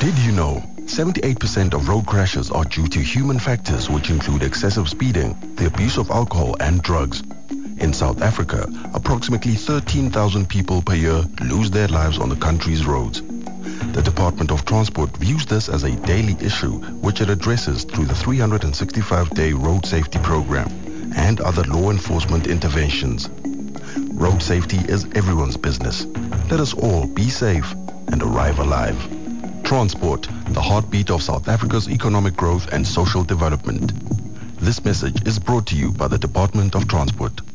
Did you know 78% of road crashes are due to human factors, which include excessive speeding, the abuse of alcohol and drugs? In South Africa, approximately 13,000 people per year lose their lives on the country's roads. The Department of Transport views this as a daily issue, which it addresses through the 365-day road safety program and other law enforcement interventions. Road safety is everyone's business. Let us all be safe and arrive alive. Transport, the heartbeat of South Africa's economic growth and social development. This message is brought to you by the Department of Transport.